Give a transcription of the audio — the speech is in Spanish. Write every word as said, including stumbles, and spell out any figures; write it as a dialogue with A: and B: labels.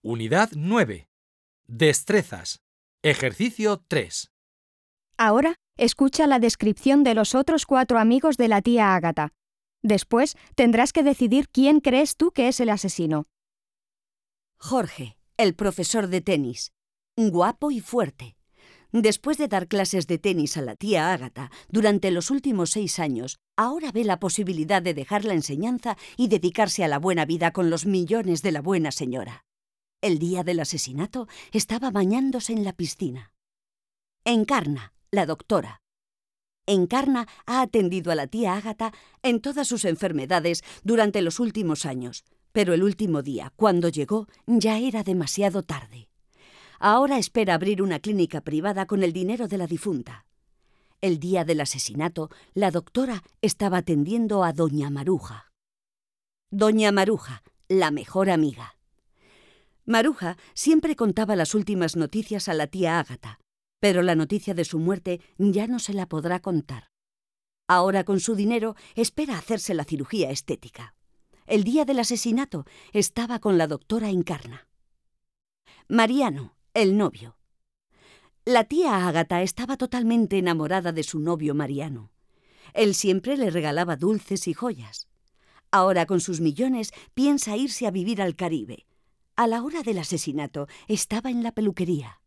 A: Unidad nueve. Destrezas. Ejercicio tres.
B: Ahora escucha la descripción de los otros cuatro amigos de la tía Ágata. Después tendrás que decidir quién crees tú que es el asesino.
C: Jorge, el profesor de tenis. Guapo y fuerte. Después de dar clases de tenis a la tía Ágata durante los últimos seis años, ahora ve la posibilidad de dejar la enseñanza y dedicarse a la buena vida con los millones de la buena señora. El día del asesinato estaba bañándose en la piscina. Encarna, la doctora. Encarna ha atendido a la tía Ágata en todas sus enfermedades durante los últimos años, pero el último día, cuando llegó, ya era demasiado tarde. Ahora espera abrir una clínica privada con el dinero de la difunta. El día del asesinato, la doctora estaba atendiendo a Doña Maruja. Doña Maruja, la mejor amiga. Maruja siempre contaba las últimas noticias a la tía Ágata, pero la noticia de su muerte ya no se la podrá contar. Ahora, con su dinero, espera hacerse la cirugía estética. El día del asesinato estaba con la doctora Encarna. Mariano, el novio. La tía Ágata estaba totalmente enamorada de su novio Mariano. Él siempre le regalaba dulces y joyas. Ahora, con sus millones, piensa irse a vivir al Caribe. A la hora del asesinato, estaba en la peluquería.